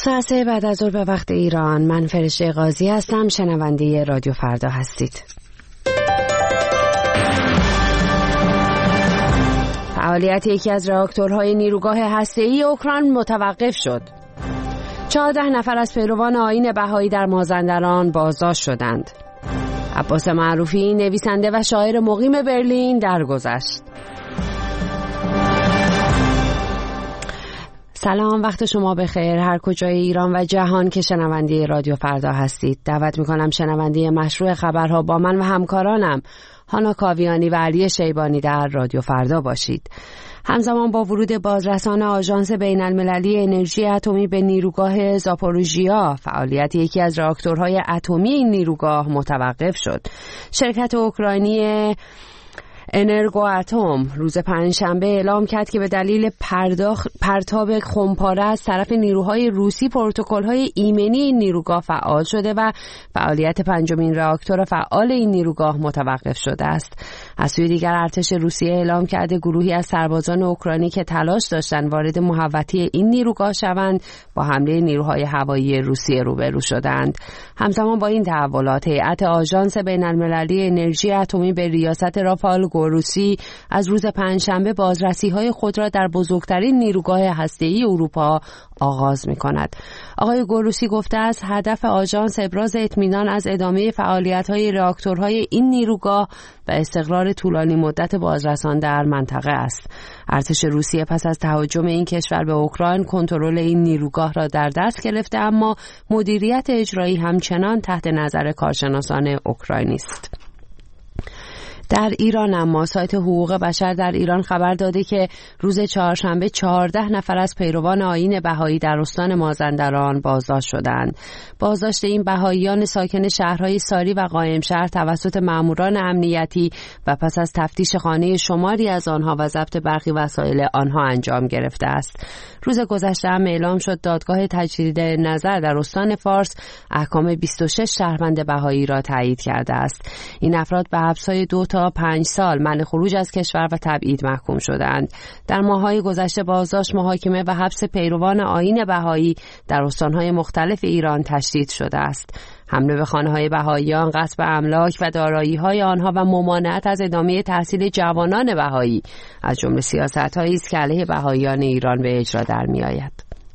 ساعت 3 بعد از ظهر به وقت ایران. من فرشته قاضی هستم. شنونده رادیو فردا هستید. فعالیت یکی از راکتورهای نیروگاه هسته‌ای اوکراین متوقف شد. 14 نفر از پیروان آیین بهایی در مازندران بازداشت شدند. عباس معروفی نویسنده و شاعر مقیم برلین درگذشت. سلام، وقت شما بخیر هر کجای ایران و جهان که شنونده رادیو فردا هستید. دعوت میکنم شنونده مشروع خبرها با من و همکارانم هانا کاویانی و علی شیبانی در رادیو فردا باشید. همزمان با ورود بازرسان آژانس بین المللی انرژی اتمی به نیروگاه زاپوروژیا، فعالیت یکی از راکتورهای اتمی این نیروگاه متوقف شد. شرکت اوکراینی انرگو اتم روز پنجشنبه اعلام کرد که به دلیل پرتاب خمپاره از طرف نیروهای روسی پروتکل‌های ایمنی این نیروگاه فعال شده و فعالیت پنجمین راکتور فعال این نیروگاه متوقف شده است. از سوی دیگر ارتش روسیه اعلام کرده گروهی از سربازان اوکراینی که تلاش داشتند وارد محوطه این نیروگاه شوند با حمله نیروهای هوایی روسیه روبرو شدند. همزمان با این تحولات هیئت آژانس بین المللی انرژی اتمی به ریاست رافائل گروسی از روز پنجشنبه بازرسی‌های خود را در بزرگترین نیروگاه هسته‌ای اروپا آغاز می‌کند. آقای گروسی گفته است هدف آژانس ابراز اطمینان از ادامه فعالیت‌های راکتورهای این نیروگاه و استقرار طولانی مدت بازرسان در منطقه است. ارتش روسیه پس از تهاجم این کشور به اوکراین کنترل این نیروگاه را در دست گرفته، اما مدیریت اجرایی همچنان تحت نظر کارشناسان اوکراینی است. در ایران اما سایت حقوق بشر در ایران خبر داده که روز چهارشنبه 14 نفر از پیروان آیین بهایی در استان مازندران بازداشت شدند. بازداشت این بهاییان ساکن شهرهای ساری و قائمشهر توسط ماموران امنیتی و پس از تفتیش خانه شماری از آنها و ضبط برخی وسایل آنها انجام گرفته است. روز گذشته هم اعلام شد دادگاه تجدید نظر در استان فارس احکام 26 شهروند بهایی را تایید کرده است. این افراد به حبس‌های 2 تا 5 سال منع خروج از کشور و تبعید محکوم شدند. در ماه‌های گذشته بازداشت، محاکمه و حبس پیروان آیین بهایی در استان‌های مختلف ایران تشدید شده است. حمله به خانه‌های بهاییان، غصب املاک و دارایی‌های آنها و ممانعت از ادامه تحصیل جوانان بهایی از جمله سیاست‌هایی است که علیه بهاییان ایران به اجرا در می‌آید.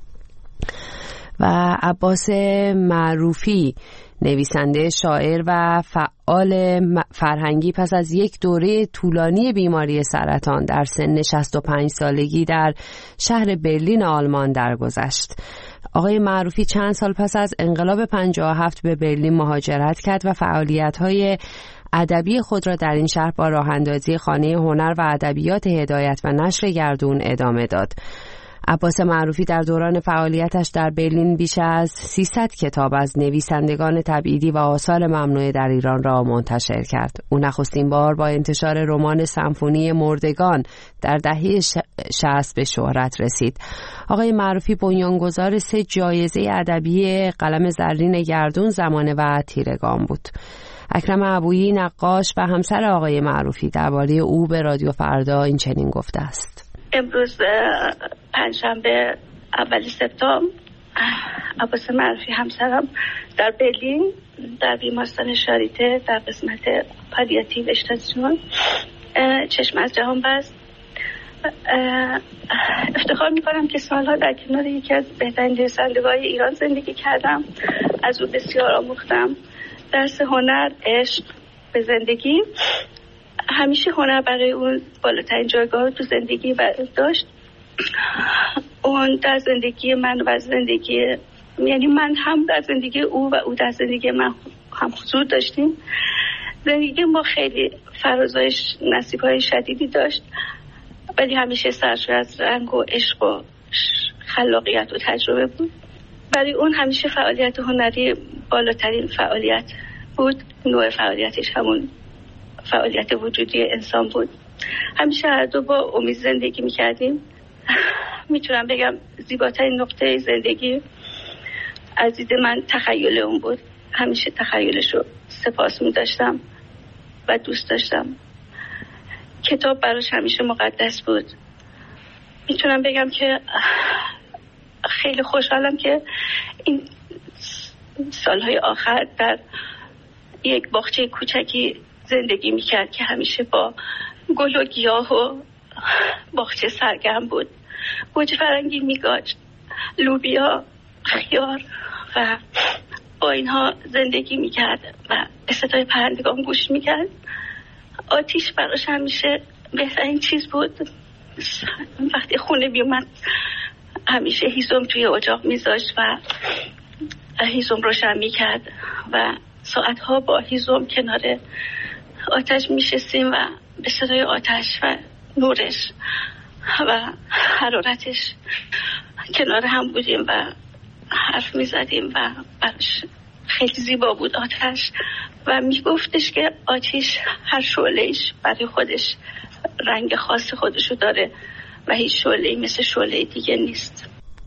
و عباس معروفی نویسنده، شاعر و فعال فرهنگی پس از یک دوره طولانی بیماری سرطان در سن 65 سالگی در شهر برلین آلمان درگذشت. آقای معروفی چند سال پس از انقلاب 57 به برلین مهاجرت کرد و فعالیت‌های ادبی خود را در این شهر با راه‌اندازی خانه هنر و ادبیات هدایت و نشر گردون ادامه داد. عباس معروفی در دوران فعالیتش در برلین بیش از 300 کتاب از نویسندگان تبعیدی و آثار ممنوعه در ایران را منتشر کرد. او نخستین بار با انتشار رمان سمفونی مردگان در دهه 60 به شهرت رسید. آقای معروفی بنیانگذار 3 جایزه ادبی قلم زرین گردون، زمانه و تیرگان بود. اکرم ابویی، نقاش و همسر آقای معروفی، درباره او به رادیو فردا این چنین گفته است: امروز پنجشنبه اول سپتامبر عباس معروفی همسرم در برلین در بیمارستان شاریته در قسمت پالیاتیو اشتازیون چشم از جهان بست. افتخار میکنم که سالها در کنار یکی از بهترین نویسندگان ایران زندگی کردم. از او بسیار آموختم. درس هنر، عشق به زندگی. همیشه هنر برای اون بالاترین جایگاه تو زندگی داشت. اون در زندگی من و زندگی، یعنی من هم در زندگی او و او در زندگی من هم حضور داشتیم. زندگی ما خیلی فرازهای نصیب‌های شدیدی داشت، ولی همیشه سرشار از رنگ و عشق و خلاقیت و تجربه بود. برای اون همیشه فعالیت هنری بالاترین فعالیت بود. نوع فعالیتش همون فعالیت وجودی انسان بود. همیشه هر دو با امید زندگی میکردیم. میتونم بگم زیباترین نقطه زندگی از دید من تخیل اون بود. همیشه تخیلشو سپاس میداشتم و دوست داشتم. کتاب براش همیشه مقدس بود. میتونم بگم که خیلی خوشحالم که این سالهای آخر در یک باغچه کوچکی زندگی میکرد که همیشه با گل و گیاه و باغچه سرگرم بود. گوجه فرنگی میگاشت، لوبیا، خیار و با اینها زندگی میکرد و به صدای پرندگان گوش میکرد. آتیش براش همیشه بهترین چیز بود. وقتی خونه بیومد همیشه هیزم توی اجاق میذاشت و هیزم روشن میکرد و ساعتها با هیزم کنار آتش میشستیم و به صدای آتش و نورش و حرارتش کنار هم بودیم و حرف میزدیم و براش خیلی زیبا بود آتش و میگفتش که آتش هر شعلهش برای خودش رنگ خاص خودشو داره و هیچ شعله‌ای مثل شعله دیگه نیست.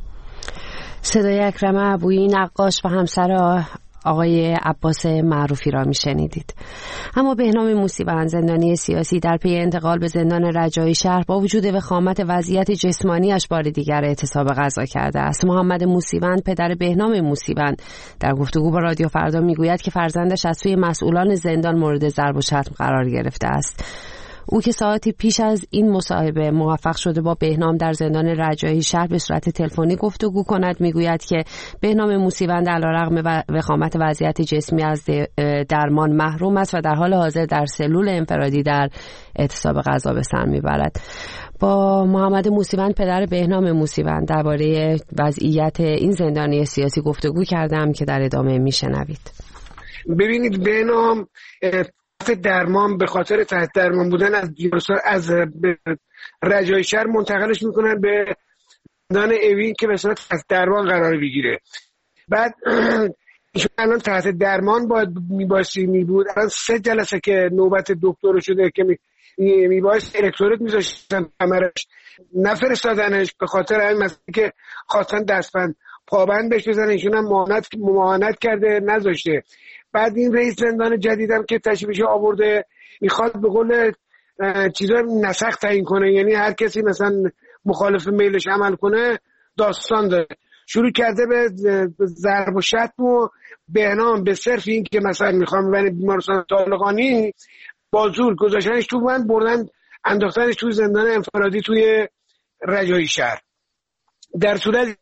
صدای اکرم ابویی، نقاش و همسر آقای عباس معروفی را میشنیدید. اما بهنام موسیوند، زندانی سیاسی، در پی انتقال به زندان رجایی شهر با وجود وخامت وضعیت جسمانیش بار دیگر اعتصاب غذا کرده است. محمد موسیوند، پدر بهنام موسیوند، در گفتگو با رادیو فردا میگوید که فرزندش از سوی مسئولان زندان مورد ضرب و شتم قرار گرفته است. او که ساعتی پیش از این مصاحبه موفق شده با بهنام در زندان رجایی شهر به صورت تلفنی گفتگو کند، میگوید که بهنام موسیوند علیرغم وخامت وضعیت جسمی از درمان محروم است و در حال حاضر در سلول انفرادی در اعتصاب غذا به سر میبرد. با محمد موسیوند، پدر بهنام موسیوند، درباره وضعیت این زندانی سیاسی گفتگو کردم که در ادامه میشنوید. ببینید، بهنام درمان به خاطر تحت درمان بودن از رجایی شهر منتقلش میکنن به زندان اوین که به صورت تحت درمان قرار بگیره. بعد ایشون الان تحت درمان باید میبود. الان 3 جلسه که نوبت دکتر شده که میبایست الکترود میذاشتن کمرش، نفرستادنش به خاطر همین مسئله که خواستن دستبند پابند بهش بزنن. ایشون هم معاونت کرده نذاشته. بعد این رئیس زندان جدیدم که تشریفش آورده میخواد به قول چیزا نسخ تعیین کنه، یعنی هر کسی مثلا مخالف میلش عمل کنه داستان داره. شروع کرده به ضرب و شتم و بهنام به صرف این که مثلا میخوام ببرن بیمارستان طالقانی با زور گذاشتنش تو بند، بردن انداختنش تو زندان انفرادی توی رجایی شهر. در صورت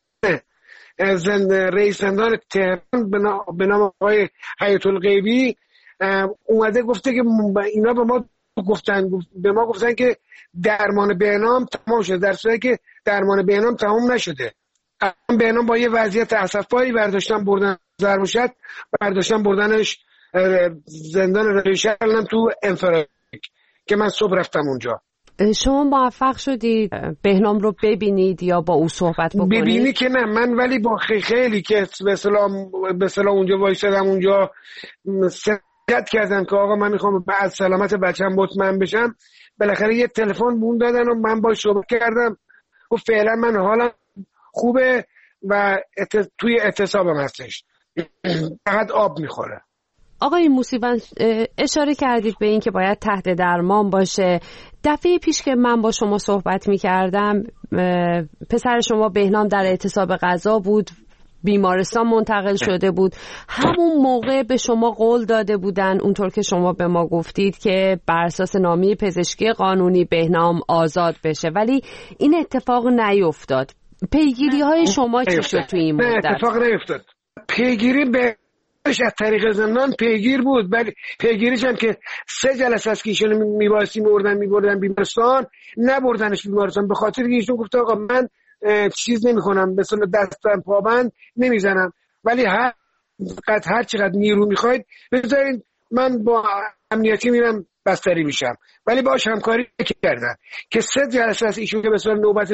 رئیس زندان تهران به نام آقای حیات الغیبی اومده گفته که اینا به ما گفتن که درمان بهنام تمام شده، در صورتی که درمان بهنام تمام نشده. بهنام با یه وضعیت اسفباری برداشتن بردن ضرب و شتم، برداشتن بردنش زندان رجایی شهر تو انفرادی که من صبح رفتم اونجا. شما موفق شدید بهنام رو ببینید یا با او صحبت بکنید؟ ببینی که نه، من ولی با خیلی که به اصطلاح اونجا وایسادم، اونجا سرکت کردم که آقا من میخوام از سلامت بچه‌م مطمئن بشم. بالاخره یه تلفن بون دادن و من باهاش صحبت کردم و فعلا من حالم خوبه و توی اعتصابم هستش، فقط آب میخوره. آقای موسیوند، اشاره کردید به این که باید تحت درمان باشه. دفعه پیش که من با شما صحبت می‌کردم پسر شما بهنام در اعتصاب غذا بود، بیمارستان منتقل شده بود. همون موقع به شما قول داده بودن، اونطور که شما به ما گفتید، که بر اساس نامه پزشکی قانونی بهنام آزاد بشه، ولی این اتفاق نیفتاد. پیگیری‌های شما چی شد توی این مدت؟ نه، اتفاق نیفتاد. پیگیری به از طریق زندان پیگیر بود، ولی پیگیریش هم که 3 جلسه است که ایشون میبردن بیمارستان، نبردنش بیمارستان به خاطر که ایشون گفته آقا من چیز نمی‌کنم، مثلا دستم پابند نمیزنم، ولی هر چقدر نیرو میخواید بذارین من با امنیتی میرم بستری میشم. ولی باهاش همکاری کردن که 3 جلسه است ایشون که مثلا نوبت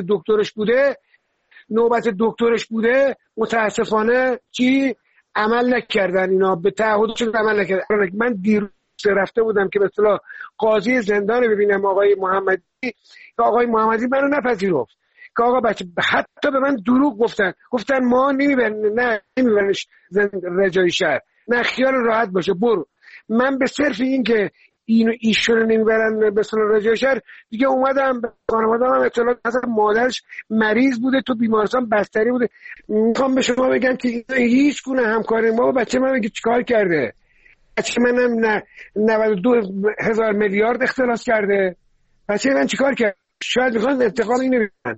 دکترش بوده متاسفانه عمل نکردن، اینا به تعهدشون عمل نکردن. من دیروز رفته بودم که به اصطلاح قاضی زندان ببینم آقای محمدی منو نپذیرفت که آقا بچه حتی به من دروغ گفتن ما نمیبرنش رجایی شهر، نه خیال راحت باشه برو. من به صرف این که ایشون رو نمیبرن به سالن رجای شهر، دیگه اومدم به خانواده‌ام اطلاع دادم. مادرش مریض بوده، تو بیمارستان بستری بوده. میخوام به شما بگم که هیچ گونه همکاری ما با بچه من بگه چیکار کرده. بچه منم 92,000 میلیارد اختلاس کرده. بچه من چیکار کرد؟ شاید میخوان انتقام اینو بگن.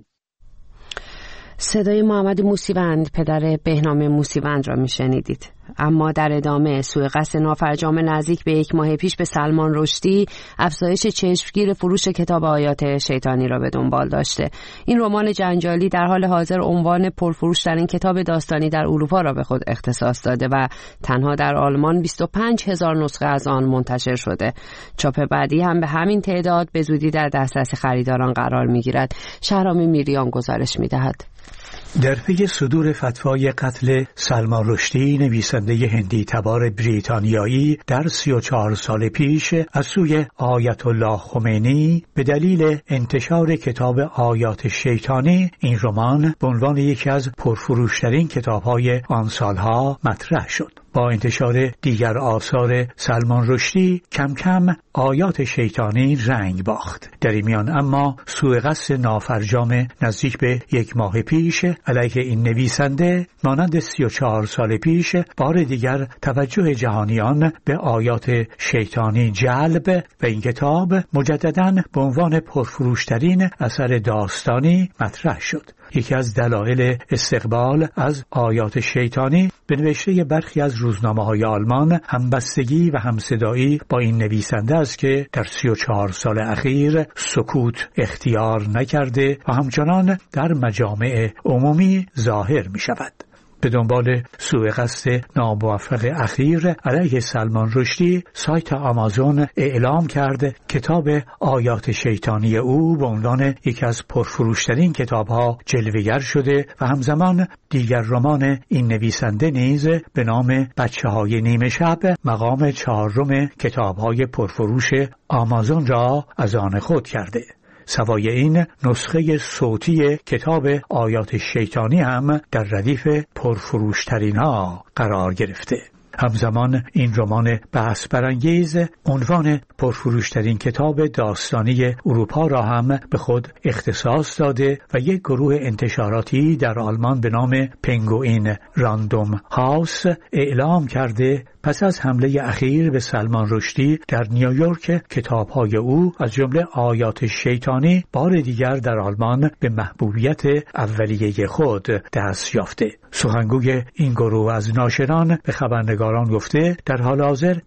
صدای محمد موسیوند، پدر بهنام موسیوند را میشنیدید. اما در ادامه سوء قصد نافرجام نزدیک به 1 ماه پیش به سلمان رشدی افزایش چشمگیر فروش کتاب آیات شیطانی را به دنبال داشته. این رمان جنجالی در حال حاضر عنوان پرفروش‌ترین کتاب داستانی در اروپا را به خود اختصاص داده و تنها در آلمان 25,000 نسخه از آن منتشر شده. چاپ بعدی هم به همین تعداد به زودی در دسترس خریداران قرار می‌گیرد. شهرام میریان گزارش می‌دهد. در پی صدور فتوای قتل سلمان رشدی، نویسنده هندی تبار بریتانیایی، در 34 سال پیش از سوی آیت الله خمینی به دلیل انتشار کتاب آیات شیطانی، این رمان به عنوان یکی از پرفروشترین کتاب‌های آن سالها مطرح شد. با انتشار دیگر آثار سلمان رشدی کم کم آیات شیطانی رنگ باخت. در این میان اما سوء قصد نافرجام نزدیک به 1 ماه پیش علیه این نویسنده مانند 34 سال پیش بار دیگر توجه جهانیان به آیات شیطانی جلب و این کتاب مجدداً به عنوان پرفروشترین اثر داستانی مطرح شد. یکی از دلایل استقبال از آیات شیطانی به نوشته برخی از روزنامه‌های آلمان همبستگی و همصدایی با این نویسنده است که در 34 سال اخیر سکوت اختیار نکرده و همچنان در مجامع عمومی ظاهر می شود. به دنبال سوء قصد ناموفق اخیر علیه سلمان رشدی، سایت آمازون اعلام کرد کتاب آیات شیطانی او به عنوان یکی از پرفروشترین کتاب‌ها جلوه‌گر شده و همزمان دیگر رمان این نویسنده نیز به نام بچه‌های نیمه شب مقام 4 کتاب‌های پرفروش آمازون را از آن خود کرده. سوای این، نسخه صوتی کتاب آیات شیطانی هم در ردیف پرفروشترین ها قرار گرفته. همزمان این رمان بحث برانگیز عنوان پرفروشترین کتاب داستانی اروپا را هم به خود اختصاص داده و یک گروه انتشاراتی در آلمان به نام پنگوئین راندوم هاوس اعلام کرده پس از حمله اخیر به سلمان رشدی در نیویورک کتاب‌های او از جمله آیات شیطانی بار دیگر در آلمان به محبوبیت اولیه خود دست یافته. سخنگوی این گروه از ناشران به خبرنگاران گفته در حال حاضر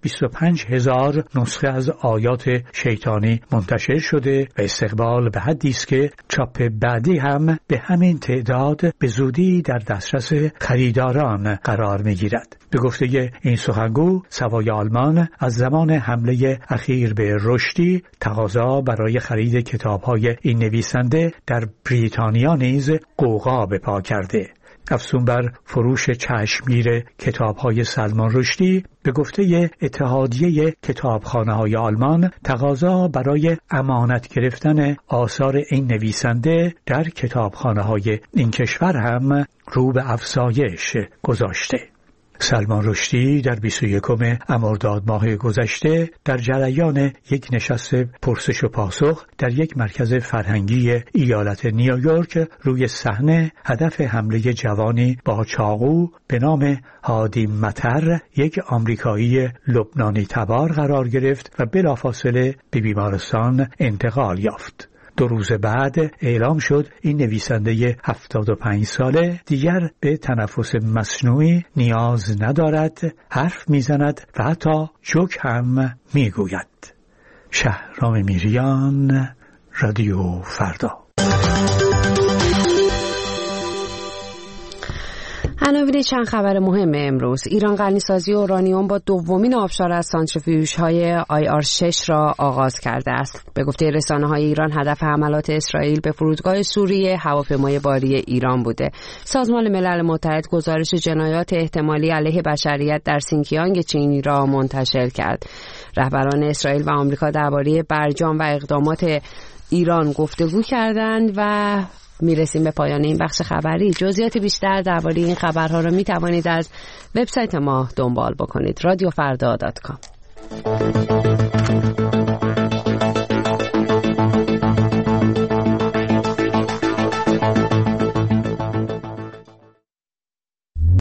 25,000 نسخه از آیات شیطانی منتشر شده و استقبال به حدی است که چاپ بعدی هم به همین تعداد به زودی در دسترس خریداران قرار می‌گیرد. به گفته این سخنگو، سوای آلمان از زمان حمله اخیر به رشدی تقاضا برای خرید کتاب‌های این نویسنده در بریتانیا نیز غوغا به پا کرده. افزون بر فروش چشمگیر کتاب‌های سلمان رشدی، به گفته اتحادیه کتابخانه‌های آلمان تقاضا برای امانت گرفتن آثار این نویسنده در کتابخانه‌های این کشور هم رو به افزایش گذاشته. سلمان رشدی در 21 مرداد ماه گذشته در جریان یک نشست پرسش و پاسخ در یک مرکز فرهنگی ایالت نیویورک روی صحنه هدف حمله جوانی با چاقو به نام هادی مطر، یک آمریکایی لبنانی تبار قرار گرفت و بلافاصله به بیمارستان انتقال یافت. 2 روز بعد اعلام شد این نویسنده 75 ساله دیگر به تنفس مصنوعی نیاز ندارد، حرف میزند و حتی جوک هم میگوید. شهرام میریان، رادیو فردا. عناوین چند خبر مهم امروز: ایران غنیسازی اورانیوم با دومین آبشار از سانتریفیوژهای IR6 را آغاز کرده است. به گفته رسانه‌های ایران هدف حملات اسرائیل به فرودگاه سوریه هواپیمای باری ایران بوده. سازمان ملل متحد گزارش جنایات احتمالی علیه بشریت در سینکیانگ چینی را منتشر کرد. رهبران اسرائیل و آمریکا درباره برجام و اقدامات ایران گفتگو کردند و میرسیم به پایان این بخش خبری. جزئیات بیشتر درباره این خبرها را میتوانید از وبسایت ما دنبال بکنید. radiofrda.com. بدرود.